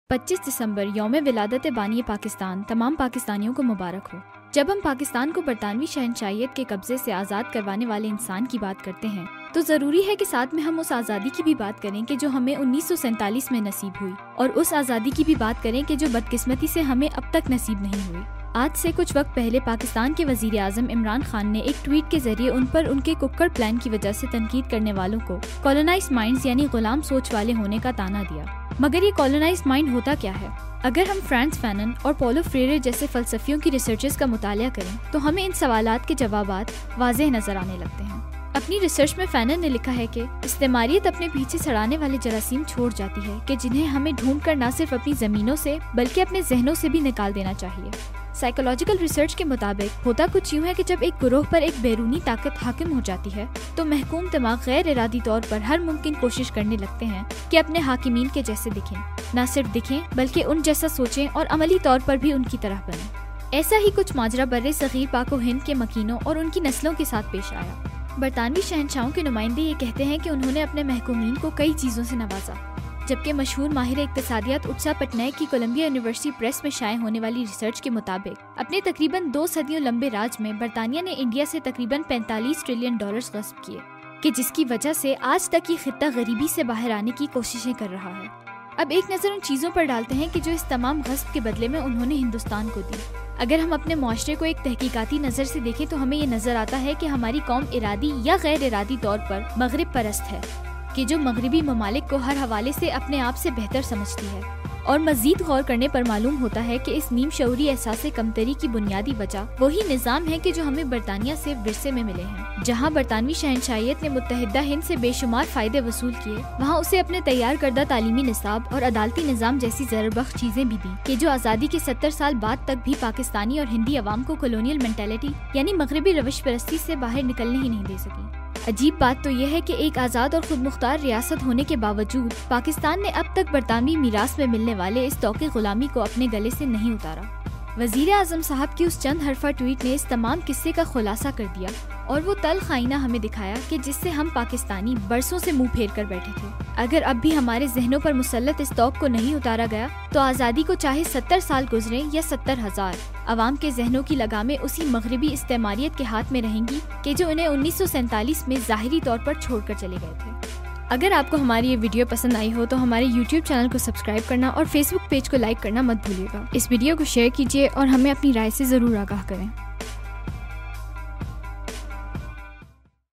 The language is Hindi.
25 दिसंबर यौम विलादत बानी पाकिस्तान तमाम पाकिस्तानियों को मुबारक हो। जब हम पाकिस्तान को बरतानवी शहनशाहियत के कब्जे से आज़ाद करवाने वाले इंसान की बात करते हैं तो ज़रूरी है कि साथ में हम उस आज़ादी की भी बात करें कि जो हमें 1947 में नसीब हुई, और उस आज़ादी की भी बात करें कि जो बदकिस्मती से हमें अब तक नसीब नहीं हुई। आज से कुछ वक्त पहले पाकिस्तान के वजीर आज़म इमरान खान ने एक ट्वीट के जरिए उन पर उनके कुक्कड़ प्लान की वजह से तनकीद करने वालों को कॉलोनाइज्ड माइंड्स यानी गुलाम सोच वाले होने का ताना दिया। मगर ये कॉलोनाइज्ड माइंड होता क्या है? अगर हम फ्रांस फैनन और पोलो फ्रेरे जैसे फलसफियों की रिसर्चेस का मुतालिया करें तो हमें इन सवालात के जवाबात वाज़ेह नजर आने लगते हैं। अपनी रिसर्च में फैनन ने लिखा है कि इस्तेमारियत अपने पीछे सड़ाने वाले जरासीम छोड़ जाती है कि जिन्हें हमें ढूंढ कर न सिर्फ अपनी जमीनों से बल्कि अपने जहनों से भी निकाल देना चाहिए। साइकोलॉजिकल रिसर्च के मुताबिक होता कुछ यूँ है कि जब एक गुरोह पर एक बैरूनी ताकत हाकिम हो जाती है तो महकूम दिमाग गैर इरादी तौर पर हर मुमकिन कोशिश करने लगते हैं कि अपने हाकिमीन के जैसे दिखें, न सिर्फ दिखें बल्कि उन जैसा सोचें और अमली तौर पर भी उनकी तरह बनें। ऐसा ही कुछ माजरा बर्रे सगीर पाको हिंद के मकीनों और उनकी नस्लों के साथ पेश आया। बरतानवी शहनशाहों के नुमाइंदे ये कहते हैं कि उन्होंने अपने महकूमीन को कई चीजों से नवाजा, जबकि मशहूर माहिर इक्तिसादियात उत्सा पटनायक की कोलंबिया यूनिवर्सिटी प्रेस में शाये होने वाली रिसर्च के मुताबिक अपने तकरीबन 2 सदियों लंबे राज में बरतानिया ने इंडिया से तकरीबन 45 ट्रिलियन डॉलर्स गस्ब किए, कि जिसकी वजह से आज तक ये खित्ता गरीबी से बाहर आने की कोशिशें कर रहा है। अब एक नज़र उन चीज़ों पर डालते हैं कि जो इस तमाम गस्ब के बदले में उन्होंने हिंदुस्तान को दी। अगर हम अपने मुआशरे को एक तहकीकाती नज़र से देखें तो हमें ये नज़र आता है कि हमारी कौम इरादी या गैर इरादी तौर पर मगरिब परस्त है, कि जो मगरिबी ममालिक को हर हवाले से अपने आप से बेहतर समझती है। और मजीद गौर करने पर मालूम होता है कि इस नीम शऊरी एहसास कमतरी की बुनियादी वजह वही निज़ाम है कि जो हमें बरतानिया से विरसे में मिले हैं। जहाँ बरतानवी शहनशाहियत ने मुत्तहिदा हिंद से बेशुमार फायदे वसूल किए, वहाँ उसे अपने तैयार करदा तालीमी निसाब और अदालती निज़ाम जैसी ज़रबख्श चीजें भी दी कि जो आज़ादी के 70 साल बाद तक भी पाकिस्तानी और हिंदी अवाम को कॉलोनियल मेंटेलिटी यानी मगरबी रवश परस्ती से बाहर निकलने ही नहीं दे सकी। अजीब बात तो यह है कि एक आज़ाद और खुद मुख्तार रियासत होने के बावजूद पाकिस्तान ने अब तक बरतानवी मीरास में मिलने वाले इस तौक़े गुलामी को अपने गले से नहीं उतारा। वज़ीर आज़म साहब की उस चंद हरफा ट्वीट ने इस तमाम किस्से का खुलासा कर दिया और वो तल्ख़ आईना हमें दिखाया कि जिससे हम पाकिस्तानी बरसों से मुंह फेर कर बैठे थे। अगर अब भी हमारे जहनों पर मुसल्लत इस तौक़ को नहीं उतारा गया तो आज़ादी को चाहे 70 साल गुजरे या 70,000, अवाम के जहनों की लगामें उसी मगरबी इस्तेमारियत के हाथ में रहेंगी कि जो उन्हें 1947 में ज़ाहिरी तौर पर छोड़कर चले गए थे। अगर आपको हमारी ये वीडियो पसंद आई हो तो हमारे YouTube चैनल को सब्सक्राइब करना और Facebook पेज को लाइक करना मत भूलिएगा। इस वीडियो को शेयर कीजिए और हमें अपनी राय से ज़रूर आगाह करें।